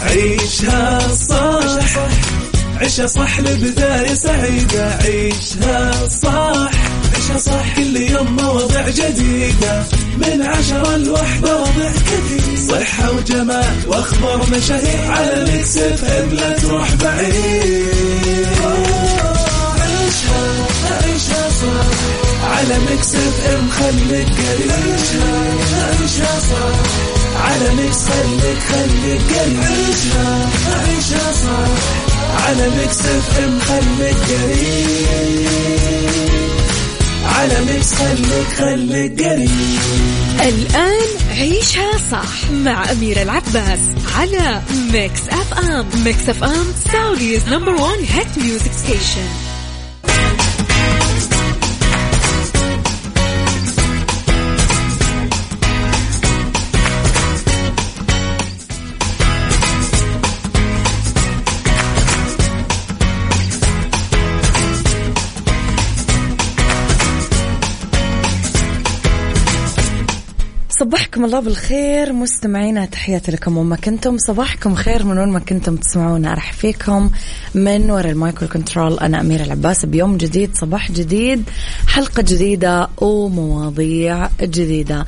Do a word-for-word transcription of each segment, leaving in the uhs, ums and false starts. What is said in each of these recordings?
عيشها صح عيشها صح لبداية سعيدة. عيشها صح عيشها صح كل يوم مواضيع جديدة من عشرة لوحدة مواضيع كثير صحة وجمال واخبار مشاهير على ميكس اف ام لا تروح بعيد. عيشها عيشها صح على ميكس اف ام خليك قريب. عيشها عيشها صح على ميكس خليك خليك قريب. عيشها عيشها صح على ميكس اف ام خليك قريب. على ميكس خليك خليك قريب. الآن عيشها صح مع أميرة العباس على ميكس اف ام. ميكس اف ام سعوديز نمبر وان هيت ميوزك ستيشن. صباحكم الله بالخير مستمعينا، تحياتي لكم وما كنتم. صباحكم خير من وين ما كنتم تسمعونا. أرحب فيكم من وراء المايكرو كنترول، أنا أميرة العباس بيوم جديد، صباح جديد، حلقة جديدة ومواضيع جديدة.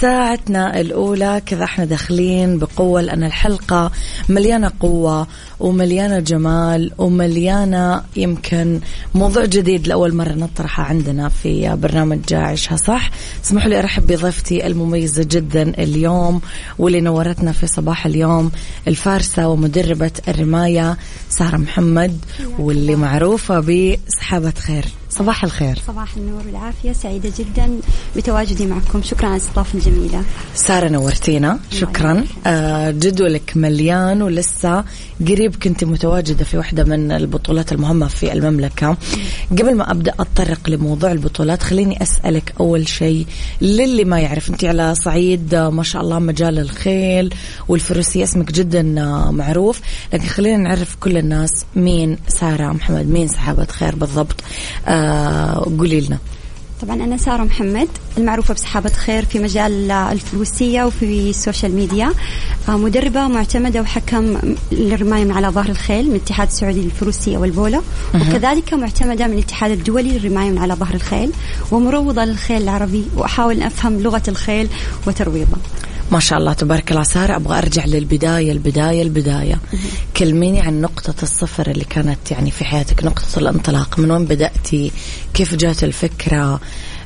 ساعتنا الأولى كذا احنا داخلين بقوة، لأن الحلقة مليانة قوة ومليانة جمال ومليانة يمكن موضوع جديد لأول مرة نطرحه عندنا في برنامج عيشها صح. اسمحوا لي أرحب بضيفتي المميزة جدا اليوم واللي نورتنا في صباح اليوم، الفارسة ومدربة الرماية سارة محمد، واللي معروفة بسحابة خير. صباح الخير. صباح النور والعافية، سعيدة جدا بتواجدي معكم. شكرا على الاستضافة الجميلة سارة، نورتينا. شكرا. آه جدولك مليان ولسه قريب كنت متواجدة في واحدة من البطولات المهمة في المملكة. قبل ما أبدأ أتطرق لموضوع البطولات خليني أسألك أول شيء، للي ما يعرف، أنت على صعيد ما شاء الله مجال الخيل والفروسية اسمك جدا معروف، لكن خلينا نعرف كل الناس مين سارة محمد، مين سحابة خير بالضبط. آه قولي لنا. طبعا أنا سارة محمد المعروفة بسحابة خير في مجال الفروسية وفي السوشيال ميديا، مدربة معتمدة وحكم للرماية من على ظهر الخيل من الاتحاد السعودي للفروسية والبولو، وكذلك معتمدة من الاتحاد الدولي للرماية من على ظهر الخيل، ومروضة للخيل العربي، وأحاول أن أفهم لغة الخيل وترويضه. ما شاء الله تبارك الله. سارة، أبغى أرجع للبداية البداية البداية كلميني عن نقطة الصفر اللي كانت يعني في حياتك، نقطة الانطلاق، من وين بدأتي، كيف جات الفكرة؟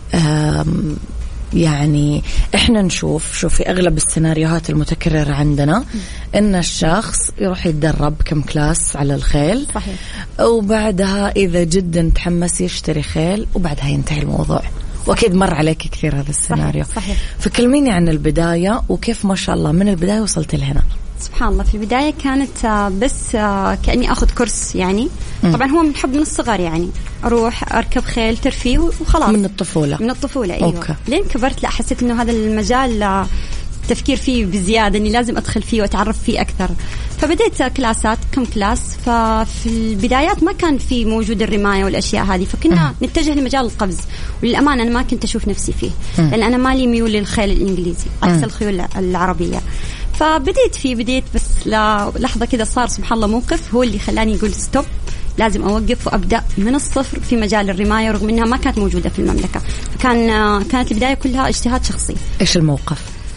يعني إحنا نشوف شوف في أغلب السيناريوهات المتكررة عندنا إن الشخص يروح يتدرب كم كلاس على الخيل، صحيح، وبعدها إذا جدا تحمس يشتري خيل وبعدها ينتهي الموضوع. وأكيد مر عليك كثير هذا السيناريو. صحيح. صحيح. فكلميني عن البداية وكيف ما شاء الله من البداية وصلت لهنا. سبحان الله، في البداية كانت بس كأني أخذ كورس يعني. م. طبعا هو من حب من الصغر يعني، أروح أركب خيل ترفيه وخلاص. من الطفولة. من الطفولة أيوة. أوكي. لين كبرت لا حسيت إنه هذا المجال تفكير فيه بزيادة، إني لازم أدخل فيه وأتعرف فيه أكثر. فبديت كلاسات، كم كلاس. ففي البدايات ما كان في موجود الرماية والأشياء هذه، فكنا م. نتجه لمجال القفز، وللأمانة أنا ما كنت أشوف نفسي فيه، م. لأن أنا مالي ميول للخيل الإنجليزي عكس الخيول العربية. فبديت فيه بديت بس لحظة كده صار سبحان الله موقف هو اللي خلاني يقول ستوب، لازم أوقف وأبدأ من الصفر في مجال الرماية، رغم أنها ما كانت موجودة في المملكة. فكان كانت البداية كلها اجتهاد شخصي. إيش الموقف؟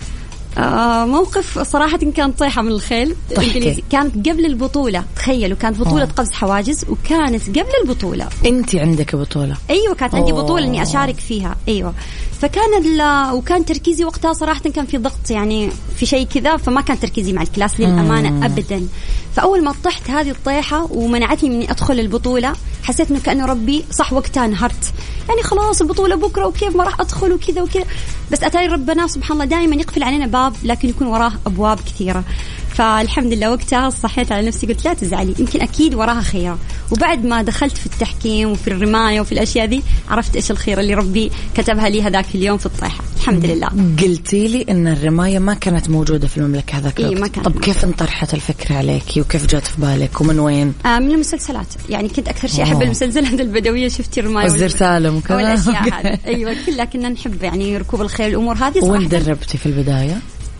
آه موقف صراحة كان طيحة من الخيل الإنجليزي. كانت قبل البطولة، تخيلوا، كانت بطولة أوه. قفز حواجز، وكانت قبل البطولة. أنت عندك بطولة؟ أيوة كانت عندي بطولة إني أشارك فيها. أيوة. فكان وكان تركيزي وقتها صراحة كان في ضغط يعني في شيء كذا، فما كان تركيزي مع الكلاس للأمانة مم. أبدا. فأول ما طحت هذه الطيحة ومنعتني من أدخل البطولة، حسيت إنه كأنه ربي صح وقتها انهرت، يعني خلاص البطولة بكرة وكيف ما راح أدخل وكذا وكذا. بس أتاري ربنا سبحان الله دائما يقفل علينا باب لكن يكون وراه أبواب كثيرة. فالحمد لله وقتها صحيت على نفسي، قلت لا تزعلي، يمكن أكيد وراها خير. وبعد ما دخلت في التحكيم وفي الرماية وفي الأشياء دي، عرفت إيش الخير اللي ربي كتبها لي هذاك اليوم في الطيحة. الحمد لله. قلتي لي إن الرماية ما كانت موجودة في المملكة هذاك الوقت. إيه ما كانت. طب كيف انطرحت الفكرة عليكي وكيف جات في بالك ومن وين؟ آه من المسلسلات يعني، كنت أكثر شيء أحب المسلسلات البدوية. شفتي الرماية وزير سالم وكذا والأشياء هذه. أيوة كلها كنا نحب يعني ركوب الخيل الأمور هذه صراحة. وين دربتي في البداية؟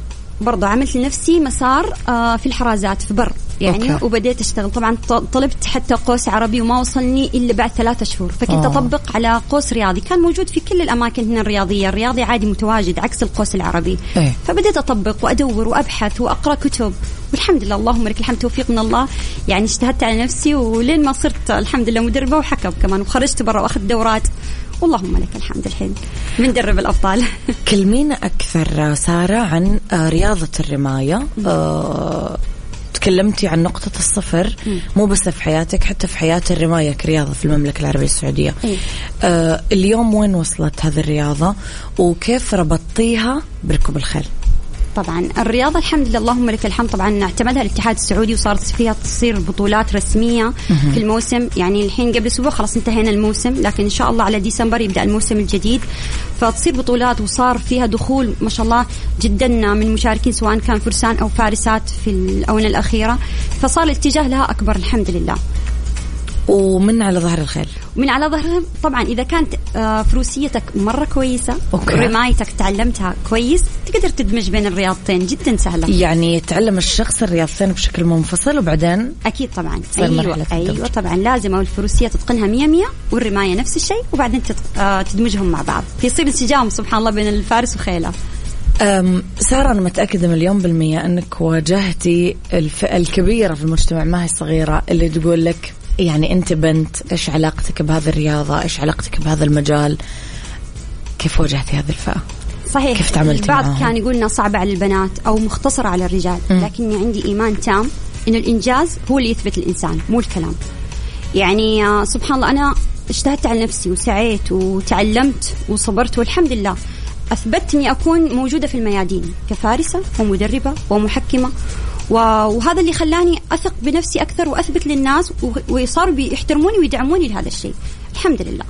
برضو عملت لنفسي مسار آه في الحرازات في بر يعني أوكي. وبديت أشتغل طبعا طلبت حتى قوس عربي وما وصلني إلا بعد ثلاثة شهور فكنت أوه. أطبق على قوس رياضي كان موجود في كل الأماكن هنا الرياضية الرياضي عادي متواجد عكس القوس العربي إيه؟ فبديت أطبق وأدور وأبحث وأقرأ كتب والحمد لله اللهم لك الحمد توفيق من الله يعني اجتهدت على نفسي ولين ما صرت الحمد لله مدربة وحكم كمان وخرجت برا وأخذت دورات اللهم لك الحمد الحين بندرب الأبطال. كلمينا أكثر سارة عن رياضة الرماية. أه تكلمتي عن نقطة الصفر مو بس في حياتك حتى في حياة الرماية كرياضة في المملكة العربية السعودية. أه اليوم وين وصلت هذه الرياضة وكيف ربطتيها بركوب الخيل؟ طبعا الرياضة الحمد لله اللهم لك الحمد طبعا اعتمدها الاتحاد السعودي وصارت فيها تصير بطولات رسمية في الموسم يعني الحين قبل أسبوع خلاص انتهينا الموسم لكن إن شاء الله على ديسمبر يبدأ الموسم الجديد فتصير بطولات وصار فيها دخول ما شاء الله جدا من مشاركين سواء كان فرسان أو فارسات في الآونة الأخيرة فصار الاتجاه لها أكبر الحمد لله. ومن على ظهر الخيل من على ظهرهم طبعا إذا كانت فروسيتك مرة كويسة ورمايتك تعلمتها كويس تقدر تدمج بين الرياضتين جدا سهلة يعني يتعلم الشخص الرياضتين بشكل منفصل وبعدين أكيد طبعا أيوة, أيوة طبعا لازم الفروسية تتقنها مية مية والرماية نفس الشيء وبعدين تدمجهم مع بعض يصير انسجام سبحان الله بين الفارس وخيله. سارة أنا متأكدة مليون بالمية أنك واجهتي الفئة الكبيرة في المجتمع ما هي الصغيرة اللي تقول لك يعني أنت بنت إيش علاقتك بهذه الرياضة إيش علاقتك بهذا المجال كيف واجهتي هذه الفئة؟ صحيح كيف تعاملتي البعض معهم؟ كان يقولنا صعبة على البنات أو مختصرة على الرجال م. لكني عندي إيمان تام إنه الإنجاز هو اللي يثبت الإنسان مو الكلام يعني آه سبحان الله أنا اجتهدت على نفسي وسعيت وتعلمت وصبرت والحمد لله أثبت إني أكون موجودة في الميادين كفارسة ومدربة ومحكمة وهذا اللي خلاني أثق بنفسي أكثر وأثبت للناس وصاروا بيحترموني ويدعموني لهذا الشيء الحمد لله.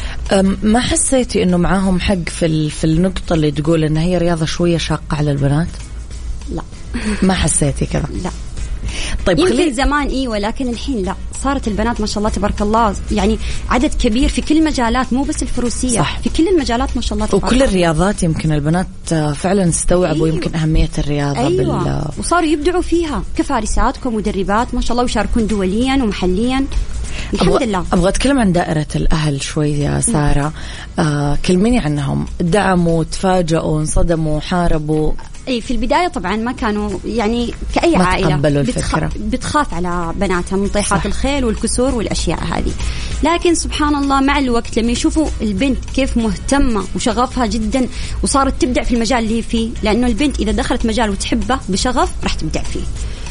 ما حسيتي إنه معاهم حق في في النقطة اللي تقول إن هي رياضة شوية شاقة على البنات؟ لا ما حسيتي كذا؟ لا. طيب يمكن خلي... زمان إيه ولكن الحين لا صارت البنات ما شاء الله تبارك الله يعني عدد كبير في كل المجالات مو بس الفروسية صح. في كل المجالات ما شاء الله تبارك وكل الله. الرياضات يمكن البنات فعلا استوعبوا أيوة. يمكن أهمية الرياضة أيوة. بال... وصاروا يبدعوا فيها كفارسات كمدربات ما شاء الله ويشاركون دوليا ومحليا الحمد أبغى لله. أبغى أتكلم عن دائرة الأهل شوي يا سارة. آه كلميني عنهم دعموا تفاجئوا انصدموا حاربوا. اي في البدايه طبعا ما كانوا يعني كأي عائله بتخ... بتخاف على بناتها من طيحات الخيل والكسور والاشياء هذه لكن سبحان الله مع الوقت لما يشوفوا البنت كيف مهتمه وشغفها جدا وصارت تبدع في المجال اللي هي فيه لانه البنت اذا دخلت مجال وتحبه بشغف راح تبدع فيه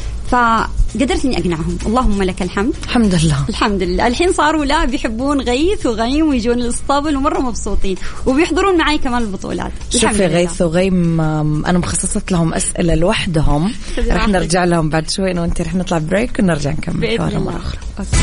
فقدرت إني أقنعهم اللهم لك الحمد الحمد لله الحمد لله الحين صاروا لا بيحبون غيث وغيم ويجون الاسطبل ومرة مبسوطين وبيحضرون معي كمان البطولات. شوفي غيث وغيم أنا مخصصت لهم أسئلة لوحدهم رح نرجع لهم بعد شوي أنا وأنت رح نطلع بريك ونرجع نكمل حوارنا مرة أخرى.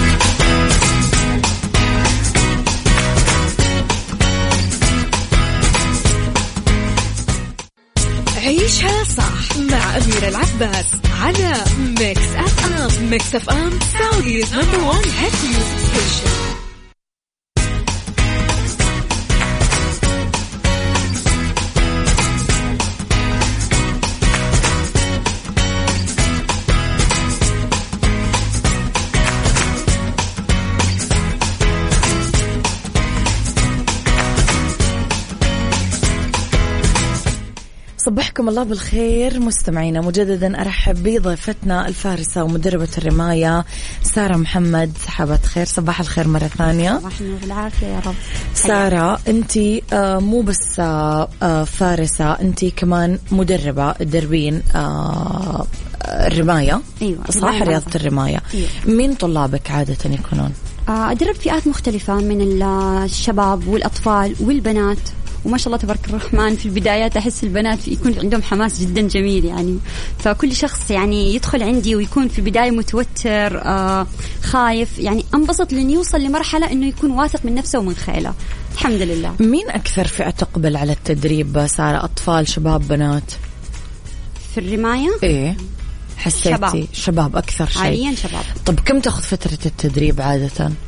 عيشها صح مع أميرة العباس على ميكس أف أم. ميكس أف أم سعوديز نمبر وان هيت ميوزك ستيشن. صبحكم الله بالخير مستمعينا مجددا أرحب بضيفتنا الفارسة ومدربة الرماية سارة محمد. سحابة خير صباح الخير مرة ثانية. صباح النور والعافية يا رب. سارة أنتي آه مو بس آه آه فارسة أنتي كمان مدربة تدربين آه الرماية. أيوة صح رياضة الرماية. أيوة. مين طلابك عادة يكونون؟ أدرب فئات مختلفة من الشباب والأطفال والبنات وما شاء الله تبارك الرحمن. في البدايات أحس البنات يكون عندهم حماس جدا جميل يعني فكل شخص يعني يدخل عندي ويكون في البداية متوتر آه خايف يعني أنبسط لأن يوصل لمرحلة إنه يكون واثق من نفسه ومن خيله الحمد لله. مين أكثر فئة تقبل على التدريب سارة أطفال شباب بنات؟ في الرماية إيه حسيتي شباب, شباب أكثر شيء حاليا شباب. طب كم تأخذ فترة التدريب عادة؟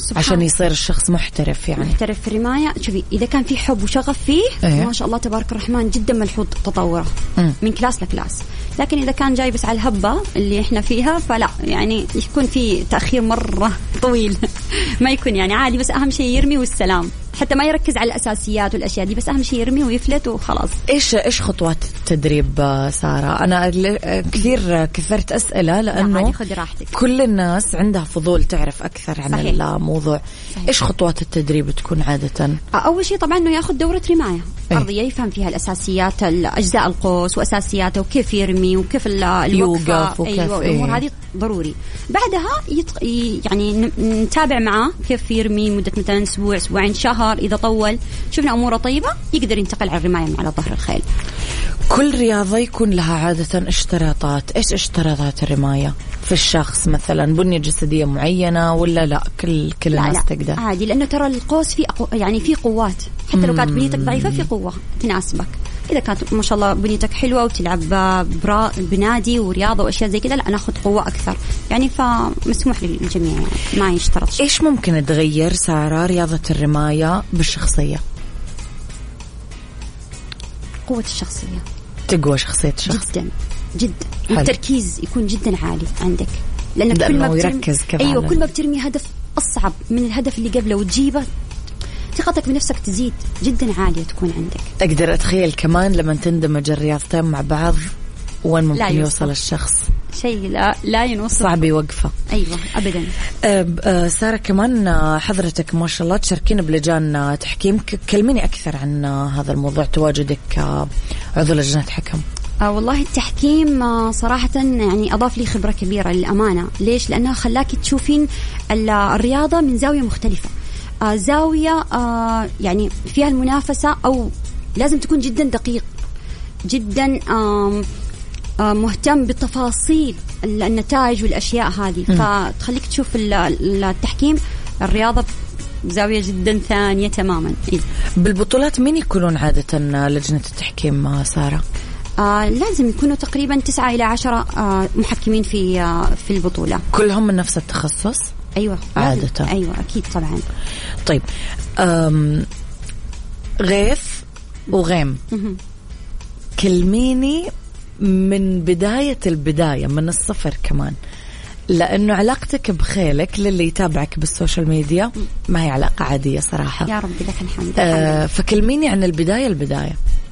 عشان يصير الشخص محترف يعني محترف في الرماية. شوفي إذا كان في حب وشغف فيه أيه. ما شاء الله تبارك الرحمن جدا ملحوظ تطوره م. من كلاس لكلاس. لكن إذا كان جاي بس على الهبة اللي إحنا فيها فلا يعني يكون في تأخير مرة طويل ما يكون يعني عادي، بس أهم شيء يرمي والسلام، حتى ما يركز على الأساسيات والأشياء دي، بس أهم شيء يرمي ويفلت وخلاص. إيش إيش خطوات التدريب سارة؟ أنا كثير كثرت أسئلة لأنه كل الناس عندها فضول تعرف أكثر عن صحيح. الموضوع. صحيح. إيش خطوات التدريب تكون عادة؟ أول شيء طبعا إنه يأخذ دورة رماية أيه؟ أرضية يفهم فيها الأساسيات، الأجزاء القوس وأساسياته وكيف يرمي وكيف الوقفة. أيوة الأمور أيه؟ هذه ضروري. بعدها يتق... يعني نتابع معاه كيف يرمي مدة مثلا أسبوع أسبوعين شهر، إذا طول شفنا أموره طيبة يقدر ينتقل على الرماية على ظهر الخيل. كل رياضة يكون لها عادة اشتراطات. إيش اشتراطات الرماية في الشخص؟ مثلا بنية جسدية معينة ولا لا كل كل لا الناس لا تقدر؟ عادي، لأنه ترى القوس فيه أقو... يعني فيه قوات، حتى لو كانت بنيتك ضعيفة في قوة تناسبك. إذا كانت ما شاء الله بنيتك حلوة وتلعب برا بنادي ورياضة وأشياء زي كذا لا ناخذ قوة أكثر يعني، فمسموح للجميع يعني ما يشترط شيء. إيش ممكن تغير سارة رياضة الرماية بالشخصية؟ قوة الشخصية، تقوى شخصية الشخص جدا جدا. التركيز يكون جدا عالي عندك، لأنك كل ما يركز كمان. أيوة كل ما بترمي هدف أصعب من الهدف اللي قبله وتجيبه ثقتك بنفسك تزيد جدا عالية تكون عندك. أقدر أتخيل كمان لما تندمج الرياضتين مع بعض وين ممكن يوصل الشخص، شيء لا لا ينوصل، صعب يوقفه. أيوة أبدا. أه أه سارة كمان حضرتك ما شاء الله تشاركين بلجان تحكيم، كلميني أكثر عن هذا الموضوع، تواجدك عضو لجنة حكم. آه والله التحكيم آه صراحة يعني أضاف لي خبرة كبيرة للأمانة. ليش؟ لأنها خلاكي تشوفين الرياضة من زاوية مختلفة، آه زاوية آه يعني فيها المنافسة، أو لازم تكون جدا دقيق جدا آه آه مهتم بالتفاصيل النتائج والأشياء هذه، فتخليك تشوف التحكيم الرياضة زاوية جدا ثانية تماما. إيه؟ بالبطولات مين يكونون عادة لجنة التحكيم سارة؟ آه لازم يكونوا تقريبا تسعة إلى عشرة آه محكمين في آه في البطولة. كلهم من نفس التخصص؟ أيوة عادة. أيوة أكيد طبعا. طيب غيث وغيم كلميني من بداية البداية من الصفر كمان، لأنه علاقتك بخيلك للي يتابعك بالسوشيال ميديا ما هي علاقة عادية صراحة. يا رب لك الحمد. آه فكلميني عن البداية البداية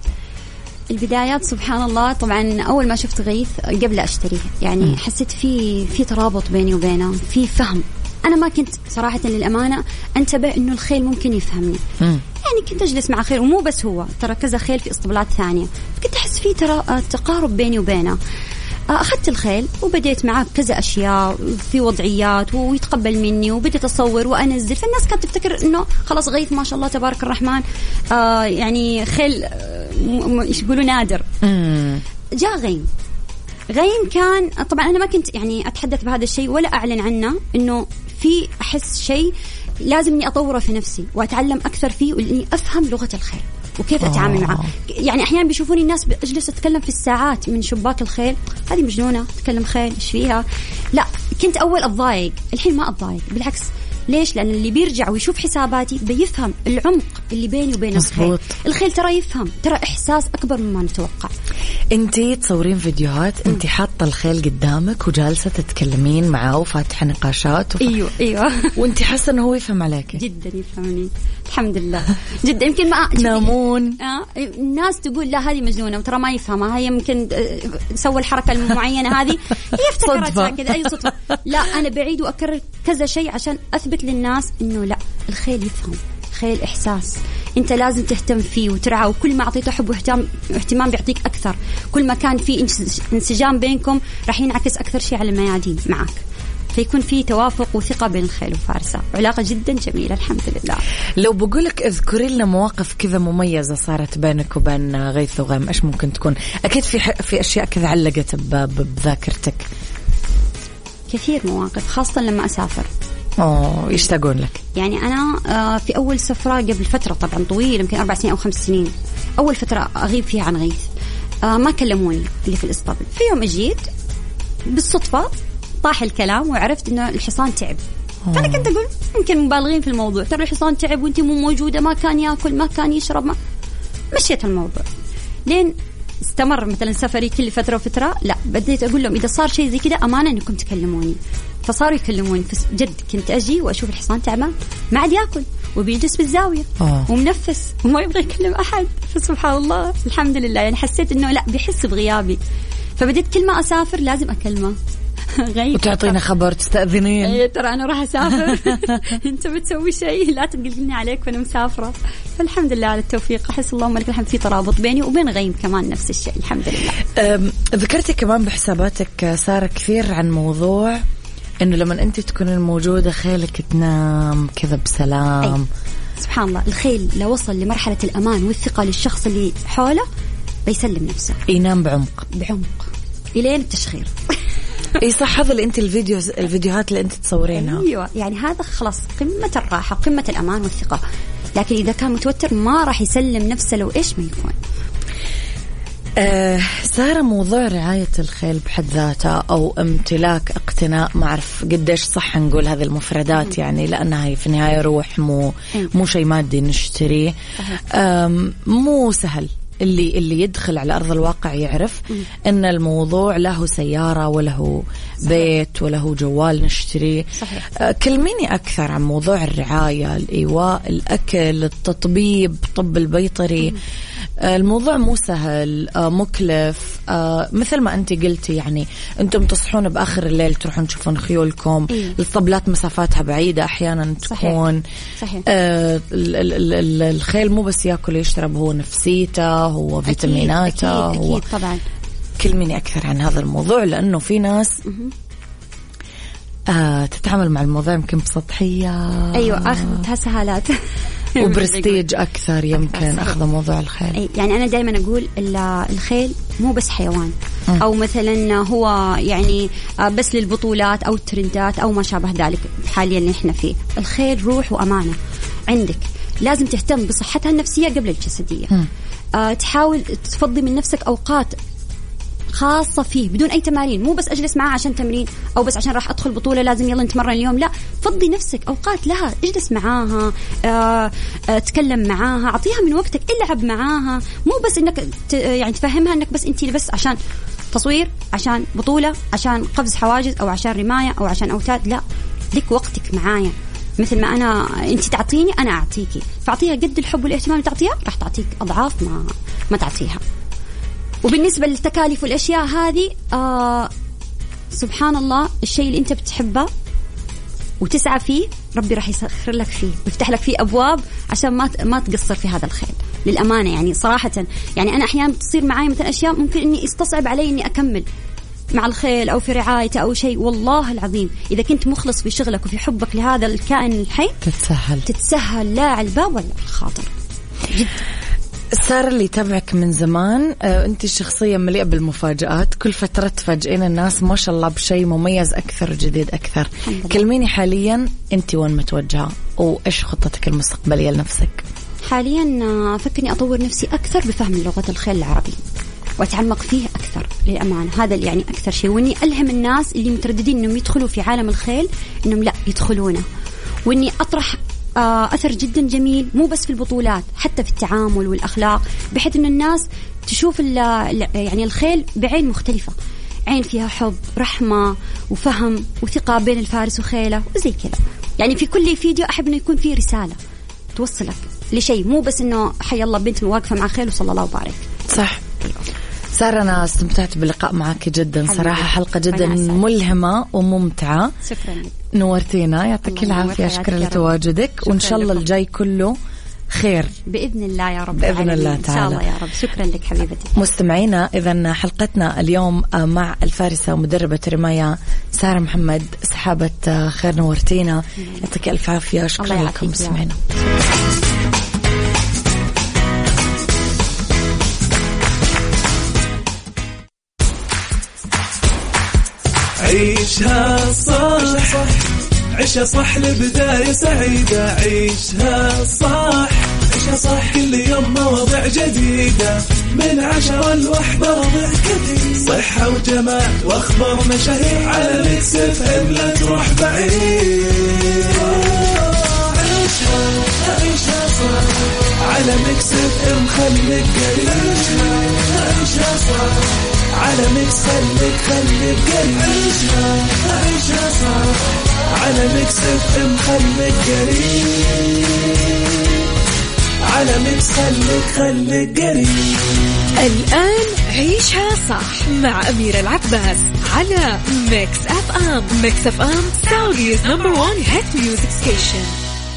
البدايات. سبحان الله، طبعا أول ما شفت غيث قبل أشتريه يعني م. حسيت في في ترابط بيني وبينه، في فهم. أنا ما كنت صراحة للأمانة أنتبه إنه الخيل ممكن يفهمني م. يعني كنت أجلس مع خيل، ومو بس هو، ترى كذا خيل في اسطبلات ثانية، فكنت أحس في ترى تقارب بيني وبينه. أخذت الخيل وبديت معاه بكذا أشياء في وضعيات ويتقبل مني، وبديت أصور وأنزل، فالناس كانت تفتكر إنه خلاص غيث ما شاء الله تبارك الرحمن آه يعني خيل إيش يقولوا نادر. مم. جاء غيم غيم كان طبعا أنا ما كنت يعني أتحدث بهذا الشيء ولا أعلن عنه، إنه في أحس شيء لازم إني أطوره في نفسي وأتعلم أكثر فيه، وإني أفهم لغة الخيل وكيف أتعامل معه. يعني أحيانا بيشوفوني الناس بأجلس أتكلم في الساعات من شباك الخيل، هذه مجنونة تتكلم خيل إيش فيها. لا كنت أول أتضايق، الحين ما أتضايق بالعكس. ليش؟ لأن اللي بيرجع ويشوف حساباتي بيفهم العمق اللي بيني وبين الخيل. الخيل ترى يفهم، ترى إحساس أكبر مما نتوقع. أنتي تصورين فيديوهات أنتي حاطة الخيل قدامك وجالسة تتكلمين معه وفاتحة نقاشات وف... أيوة أيوة وأنتي حاسة إنه هو يفهم عليك؟ جدا يفهمني الحمد لله جدا. يمكن ما نامون آه الناس تقول لا هذه مجنونة وترى ما يفهمها، هي يمكن سوى الحركة المعينة هذه هي افتكرتها كذا أي صدفة. لا أنا بعيد وأكرر كذا شيء عشان أثبت للناس إنه لا الخيل يفهم، الخيل إحساس أنت لازم تهتم فيه وترعاه، وكل ما أعطيته حب واهتمام واهتمام بيعطيك أكثر، كل ما كان في انسجام بينكم راح ينعكس أكثر شيء على الميادين معك، فيكون في توافق وثقة بين الخيل وفارسة، علاقة جدا جميلة الحمد لله. لو بقولك اذكري لنا مواقف كذا مميزة صارت بينك وبين غيث وغيم، إيش ممكن تكون؟ أكيد في في أشياء كذا علقت بذاكرتك. كثير مواقف خاصة لما أسافر. أوه يشتاقون لك. يعني أنا في أول سفرة قبل فترة طبعا طويلة يمكن أربع سنين أو خمس سنين، أول فترة أغيب فيها عن غيث ما كلموني اللي في الإسطبل. في يوم أجيت بالصدفة طاح الكلام وعرفت إنه الحصان تعب فأنا كنت أقول يمكن مبالغين في الموضوع، ترى الحصان تعب وأنت مو موجودة، ما كان يأكل ما كان يشرب، ما مشيت الموضوع لين استمر مثلا سفري كل فترة وفترة. لا بديت أقول لهم إذا صار شيء زي كده أمانة إنكم تكلموني، فصاروا يكلموني. جد كنت أجي وأشوف الحصان تعبان ما عاد يأكل وبيجلس بالزاوية أوه. ومنفس وما يبغى يكلم أحد، فسبحان الله الحمد لله يعني حسيت إنه لا بيحس بغيابي، فبديت كل ما أسافر لازم أكلمه غيب وتعطينا خبر تستأذنين. ايه ترى أنا راح أسافر أنت بتسوي شيء لا تقلقني عليك وأنا مسافرة. فالحمد لله على التوفيق، أحس اللهم لك الحمد في ترابط بيني وبين غيم كمان نفس الشيء الحمد لله. ذكرتي كمان بحساباتك سارة كثير عن موضوع إنه لما أنت تكونين موجودة خيلك تنام كذا بسلام. أي. سبحان الله الخيل لو وصل لمرحلة الأمان والثقة للشخص اللي حوله بيسلم نفسه، ينام بعمق بعمق إلين التشخير. اي صح، هذا اللي انت الفيديوز الفيديوهات اللي انت تصورينها. ايوه يعني هذا خلاص قمة الراحة قمة الأمان والثقة، لكن إذا كان متوتر ما راح يسلم نفسه لو إيش ما يكون. آه سارة، موضوع رعاية الخيل بحد ذاتها أو امتلاك اقتناء، ما أعرف قديش صح نقول هذه المفردات يعني، لأنها هي في النهاية روح مو مو شيء مادي نشتريه. مو سهل. اللي اللي يدخل على أرض الواقع يعرف إن الموضوع له سيارة وله بيت وله جوال نشتريه. صحيح. آه كلميني أكثر عن موضوع الرعاية، الإيواء، الأكل، التطبيب، طب البيطري. آه الموضوع مو سهل، آه مكلف، آه مثل ما أنت قلتي يعني أنتم تصحون بآخر الليل تروحون تشوفون خيولكم. إيه؟ الطبلات مسافاتها بعيدة أحيانا تكون. صحيح. آه الخيل مو بس يأكل ويشرب، هو نفسيته، هو فيتاميناته. أكيد. هو أكيد طبعا. كلميني أكثر عن هذا الموضوع، لأنه في ناس آه تتعامل مع الموضوع يمكن بسطحية. أيوة أخذتها سهالات وبرستيج أكثر يمكن أخذ موضوع الخيل. أي يعني أنا دائما أقول الخيل مو بس حيوان م. أو مثلا هو يعني بس للبطولات أو الترندات أو ما شابه ذلك. حاليا اللي إحنا فيه الخيل روح وأمانة عندك، لازم تهتم بصحتها النفسية قبل الجسدية. أه تحاول تفضي من نفسك أوقات خاصة فيه بدون أي تمارين، مو بس أجلس معاه عشان تمرين أو بس عشان راح أدخل بطولة لازم يلا نتمرن اليوم، لا فضي نفسك أوقات لها، اجلس معاها، آه آه تكلم معاها، أعطيها من وقتك، العب معاها، مو بس إنك يعني تفهمها إنك بس أنتي بس عشان تصوير، عشان بطولة، عشان قفز حواجز أو عشان رماية أو عشان أوتاد، لا لك وقتك معايا مثل ما أنا أنتي تعطيني أنا أعطيكي، فأعطيها قد الحب والاهتمام اللي تعطيها راح تعطيك أضعاف ما ما تعطيها. وبالنسبة للتكاليف والأشياء هذه آه سبحان الله الشيء اللي أنت بتحبه وتسعى فيه ربي راح يسخر لك فيه ويفتح لك فيه أبواب عشان ما ما تقصر في هذا الخيل للأمانة. يعني صراحة يعني أنا أحيانا بتصير معي مثلا أشياء ممكن إني استصعب علي إني أكمل مع الخيل أو في رعايته أو شيء، والله العظيم إذا كنت مخلص في شغلك وفي حبك لهذا الكائن الحي تتسهل تتسهل لا على الباب ولا على الخاطر جدا. سارة اللي يتابعك من زمان، آه، أنت الشخصية مليئة بالمفاجآت، كل فترة تفاجئين الناس ما شاء الله بشيء مميز أكثر وجديد أكثر. كلميني حاليا أنت وين متوجهة وإيش خطتك المستقبلية لنفسك؟ حاليا أفكر إني أطور نفسي أكثر بفهم لغة الخيل العربي وأتعمق فيه أكثر للأمانة، هذا اللي يعني أكثر شيء، وإني ألهم الناس اللي مترددين إنهم يدخلوا في عالم الخيل إنهم لا يدخلونه، وإني أطرح أثر جدا جميل مو بس في البطولات حتى في التعامل والأخلاق، بحيث أن الناس تشوف يعني الخيل بعين مختلفة، عين فيها حب رحمة وفهم وثقة بين الفارس وخيله وزي كذا. يعني في كل فيديو أحب أنه يكون فيه رسالة توصلك لشيء، مو بس أنه حي الله بنت واقفة مع خيل وصلى الله وبارك. صح. سارة أنا استمتعت باللقاء معك جدا صراحة، حلقة جدا ملهمة وممتعة. شكرا لك. نورتينا، يعطيك العافية، شكرا لتواجدك، وإن شاء الله الجاي كله خير بإذن الله يا رب، بإذن الله تعالى إن شاء الله يا رب. شكرا لك حبيبتي. مستمعينا، إذن حلقتنا اليوم مع الفارسة ومدربة رماية سارة محمد، سحابة خير، نورتينا، يعطيك ألف عافية. شكرا لكم مستمعينا. عيشها صح، عيشها صح لبداية سعيدة، عيشها صح، عيشها صح كل يوم مواضيع جديدة من عشرة لوحدة ربع كثير صحة وجمال واخبار مشاهير على ميكس اف ام لا تروح بعيد عيشها عيشها صح على ميكس اف ام خليك قريب عيشها صح على ميكس خليك خليك قريب عيشها عيشها صح على ميكس اف ام خليك قريب على ميكس خليك خليك قريب. الآن عيشها صح مع أميرة العباس على ميكس اف ام. ميكس اف ام سعوديز نمبر وان هيت ميوزك ستيشن.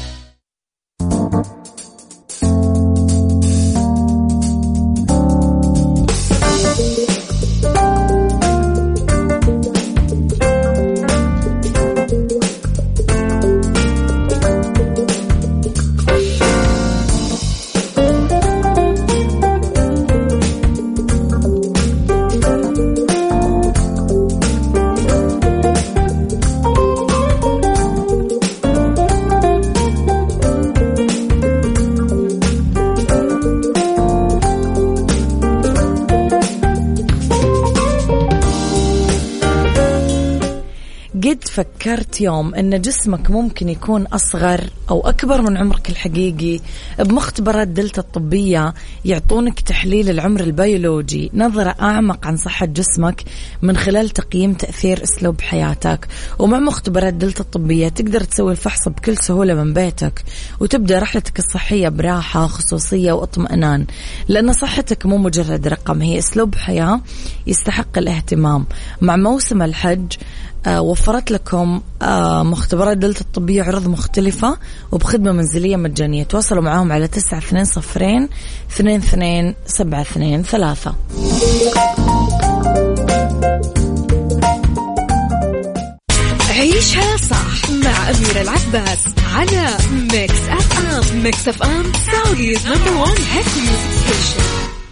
فكرت يوم أن جسمك ممكن يكون أصغر أو أكبر من عمرك الحقيقي؟ بمختبرات دلتا الطبية يعطونك تحليل العمر البيولوجي، نظرة أعمق عن صحة جسمك من خلال تقييم تأثير أسلوب حياتك. ومع مختبرات دلتا الطبية تقدر تسوي الفحص بكل سهولة من بيتك وتبدأ رحلتك الصحية براحة، خصوصية واطمئنان، لأن صحتك مو مجرد رقم، هي أسلوب حياة يستحق الاهتمام. مع موسم الحج آه وفرت لكم آه مختبرات دلتا الطبية عروض مختلفة وبخدمة منزلية مجانية. تواصلوا معهم على تسعة اثنين صفرين اثنين اثنين سبعة اثنين ثلاثة. عيشها صح مع أميرة العباس على ميكس اف ام. ميكس اف ام سعوديز نمبر وان هيت ميوزك ستيشن.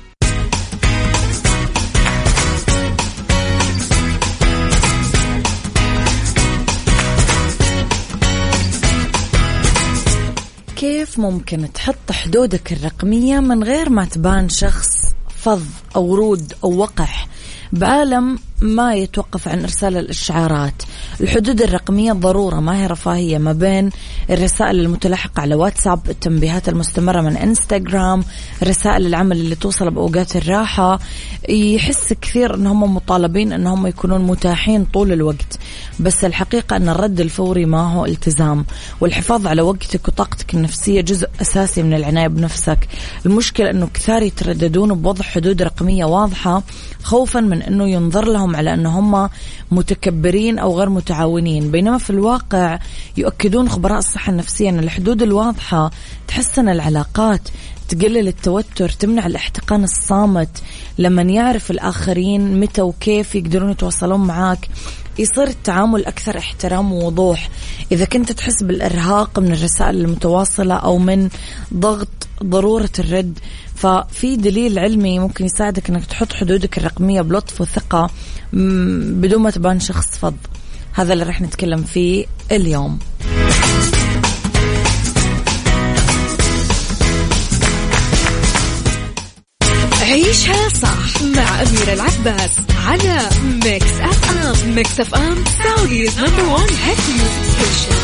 كيف ممكن تحط حدودك الرقمية من غير ما تبان شخص فظ أو رود أو وقح بعالم ما يتوقف عن إرسال الإشعارات؟ الحدود الرقمية ضرورة، ما هي رفاهية. ما بين الرسائل المتلاحقة على واتساب، التنبيهات المستمرة من إنستغرام، رسائل العمل اللي توصل بأوقات الراحة، يحس كثير أنهم مطالبين أنهم يكونون متاحين طول الوقت، بس الحقيقة أن الرد الفوري ما هو التزام، والحفاظ على وقتك وطاقتك النفسية جزء أساسي من العناية بنفسك. المشكلة أنه كثير يترددون بوضع حدود رقمية واضحة خوفا من أنه ينظر لهم على أنهم متكبرين أو غير متعاونين، بينما في الواقع يؤكدون خبراء الصحة النفسية أن الحدود الواضحة تحسن العلاقات، تقلل التوتر، تمنع الاحتقان الصامت. لما يعرف الآخرين متى وكيف يقدرون يتواصلون معاك يصير التعامل أكثر احترام ووضوح. إذا كنت تحس بالإرهاق من الرسائل المتواصلة أو من ضغط ضرورة الرد، ففي دليل علمي ممكن يساعدك أنك تحط حدودك الرقمية بلطف وثقة بدون ما تبان شخص فظ. هذا اللي رح نتكلم فيه اليوم. عيشها صح مع أميرة العباس على ميكس اف ام. ميكس اف ام سعوديز نمبر وان هيت ميوزك ستيشن.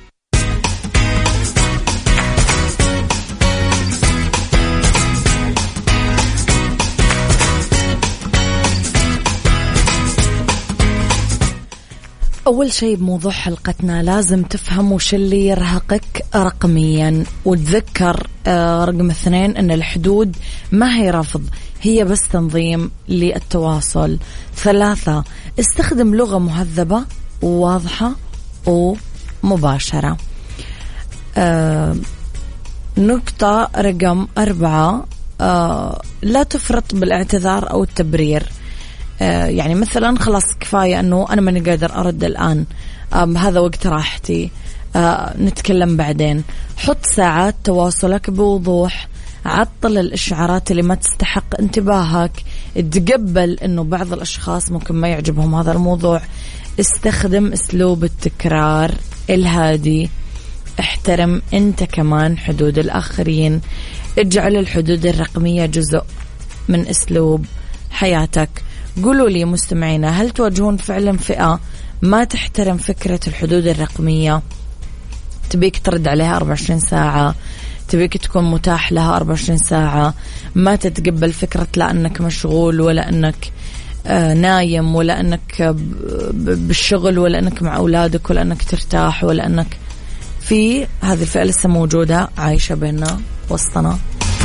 أول شيء بموضوع حلقتنا لازم تفهم وش اللي يرهقك رقميا، وتذكر آه رقم اثنين أن الحدود ما هي رفض، هي بس تنظيم للتواصل. ثلاثة، استخدم لغة مهذبة وواضحة ومباشرة. آه نقطة رقم أربعة، آه لا تفرط بالاعتذار أو التبرير. آه يعني مثلا خلاص كفاية أنه أنا ماني قادر أرد الآن، آه هذا وقت راحتي، آه نتكلم بعدين. حط ساعات تواصلك بوضوح، عطل الإشعارات اللي ما تستحق انتباهك، تقبل أنه بعض الأشخاص ممكن ما يعجبهم هذا الموضوع، استخدم أسلوب التكرار الهادي. احترم أنت كمان حدود الآخرين، اجعل الحدود الرقمية جزء من أسلوب حياتك. قولوا لي مستمعينا، هل تواجهون فعلا فئة ما تحترم فكرة الحدود الرقمية؟ تبيك ترد عليها أربعة وعشرين ساعة، تبيك تكون متاح لها أربعة وعشرين ساعة، ما تتقبل فكرة لا أنك مشغول ولا أنك آه نايم ولا أنك بالشغل ولا أنك مع أولادك ولا أنك ترتاح ولا أنك في هذه الفئة لسه موجودة عايشة بيننا وسطنا.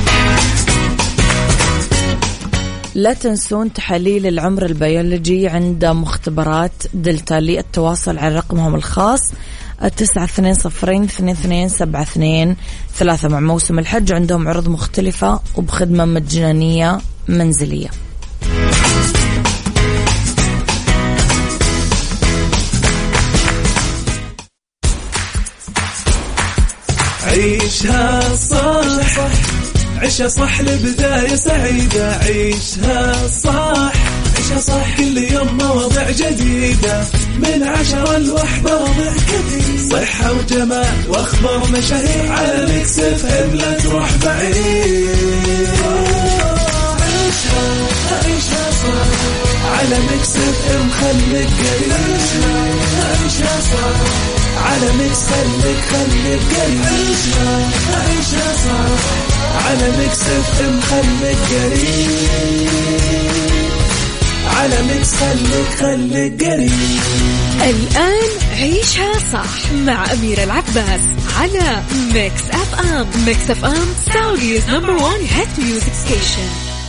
لا تنسون تحاليل العمر البيولوجي عند مختبرات دلتا. للتواصل على رقمهم الخاص تسعة اثنين صفرين اثنين اثنين سبعة اثنين ثلاثة. مع موسم الحج عندهم عروض مختلفة وبخدمة مجانية منزلية. عيشها صح، عيشها صح لبداية سعيدة. عيشها صح، عيشها صح كل يوم مواضيع جديدة من عشرة لوحدة، مواضيع كثير صحة وجمال واخبار مشاهير على ميكس اف ام. لا تروح بعيد، عيشها عيشها صح على ميكس اف ام. خليك قريب، عيشها صح على ميكس، خليك خليك قريب. عيشها عيشها صح على ميكس اف ام. خليك قريب على ميكس، خليك خليك قريب. الآن عيشها صح مع أميرة العباس على ميكس اف ام. ميكس اف ام سعوديز نمبر وان هيت ميوزك ستيشن.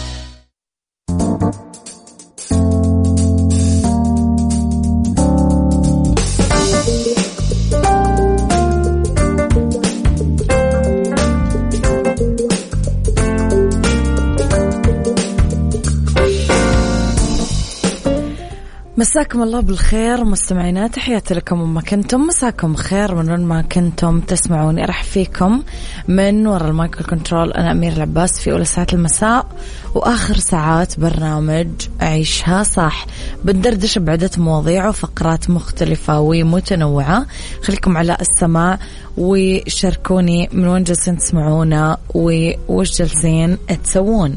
مساكم الله بالخير مستمعينا، تحياتي لكم وما كنتم. مساكم خير من وين ما كنتم تسمعوني. راح فيكم من وراء المايكل كنترول أنا أمير العباس في أولى ساعات المساء وآخر ساعات برنامج عيشها صح. بندردش بعدة مواضيع وفقرات مختلفة ومتنوعة. خليكم على السماع وشاركوني من وين جالسين تسمعونا ووش جالسين تسوون.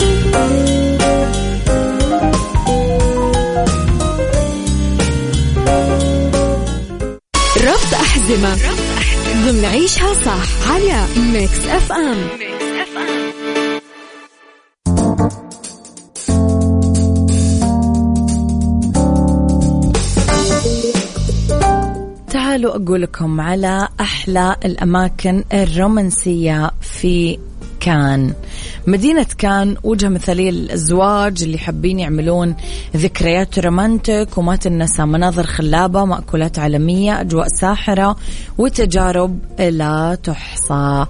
ربط أحزمة ضمن عيشها صح على ميكس اف ام. تعالوا أقول لكم على أحلى الأماكن الرومانسية في كان. مدينة كان وجهة مثالية للأزواج اللي حابين يعملون ذكريات رومانتك وما تنسى مناظر خلابة، مأكولات عالمية، أجواء ساحرة وتجارب لا تحصى.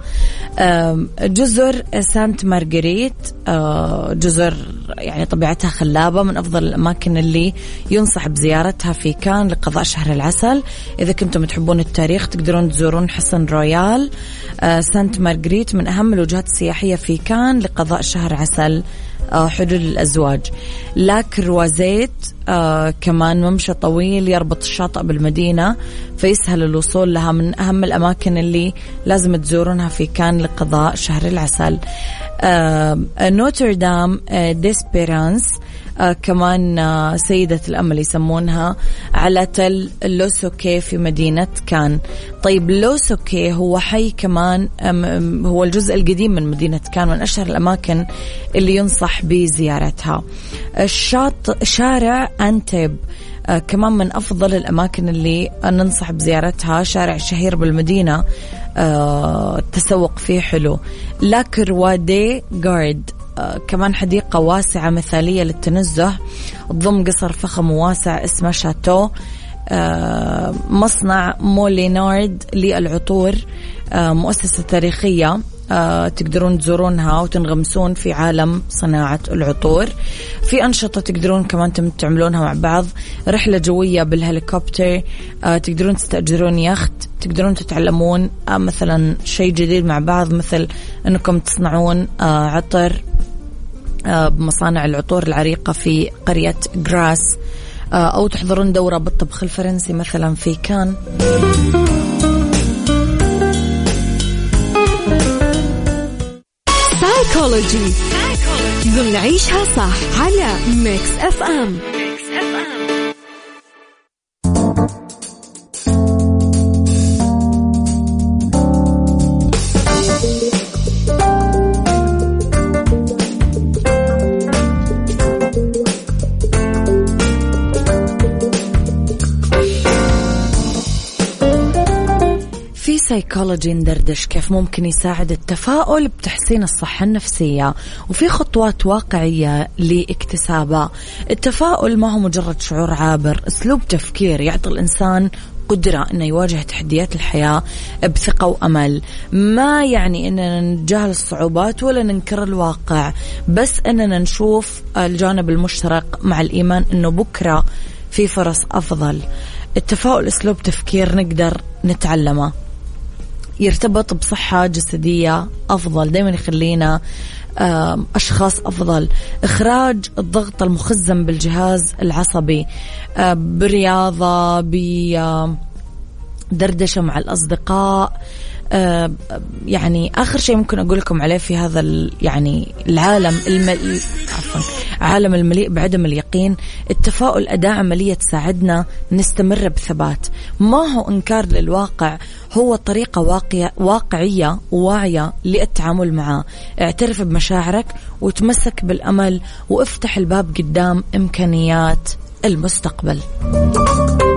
جزر سانت مارغريت جزر يعني طبيعتها خلابة، من أفضل الأماكن اللي ينصح بزيارتها في كان لقضاء شهر العسل. إذا كنتم تحبون التاريخ تقدرون تزورون حصن رويال سانت مارغريت، من أهم الوجهات السياحية في كان لقضاء شهر عسل حلول الأزواج. لاك روازيت آه كمان ممشى طويل يربط الشاطئ بالمدينة فيسهل الوصول لها، من أهم الأماكن اللي لازم تزورونها في كان لقضاء شهر العسل. آه نوتردام آه ديسبيرانس آه كمان آه سيدة الأمل يسمونها، على تل لوسوكي في مدينة كان. طيب لوسوكي هو حي كمان هو الجزء القديم من مدينة كان، من أشهر الأماكن اللي ينصح بزيارتها. الشاطئ شارع أنتب آه كمان من أفضل الأماكن اللي ننصح بزيارتها، شارع شهير بالمدينة آه التسوق فيه حلو. لاكروادي جارد آه كمان حديقة واسعة مثالية للتنزه، تضم قصر فخم وواسع اسمه شاتو. آه مصنع مولينارد للعطور آه مؤسسة تاريخية آه تقدرون تزورونها وتنغمسون في عالم صناعة العطور. في أنشطة تقدرون كمان تعملونها مع بعض، رحلة جوية بالهليكوبتر، آه تقدرون تستأجرون يخت، تقدرون تتعلمون آه مثلا شيء جديد مع بعض، مثل أنكم تصنعون آه عطر آه بمصانع العطور العريقة في قرية غراس، آه أو تحضرون دورة بالطبخ الفرنسي مثلا في كان. سايكولوجي ضمن عيشها صح على ميكس اف ام. سايكولوجي ندردش كيف ممكن يساعد التفاؤل بتحسين الصحة النفسية، وفي خطوات واقعية لاكتسابها. التفاؤل ما هو مجرد شعور عابر، أسلوب تفكير يعطي الإنسان قدرة أنه يواجه تحديات الحياة بثقة وأمل. ما يعني أننا نتجاهل الصعوبات ولا ننكر الواقع، بس أننا نشوف الجانب المشترك مع الإيمان أنه بكرة في فرص أفضل. التفاؤل أسلوب تفكير نقدر نتعلمه، يرتبط بصحة جسدية أفضل، دايما يخلينا أشخاص أفضل. إخراج الضغط المخزن بالجهاز العصبي برياضة، بدردشة مع الأصدقاء. يعني آخر شيء ممكن أقول لكم عليه في هذا يعني العالم المليء عفوا عالم المليء بعدم اليقين، التفاؤل أداة عملية تساعدنا نستمر بثبات. ما هو إنكار للواقع، هو طريقة واقعية واقعية وواعية للتعامل معه. اعترف بمشاعرك وتمسك بالأمل، وافتح الباب قدام إمكانيات المستقبل.